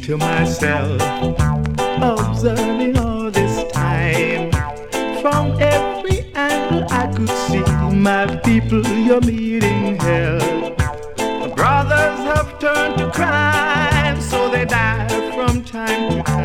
to myself, observing all this time. From every angle I could see, my people, you're meeting hell. Brothers have turned to crime, so they die from time to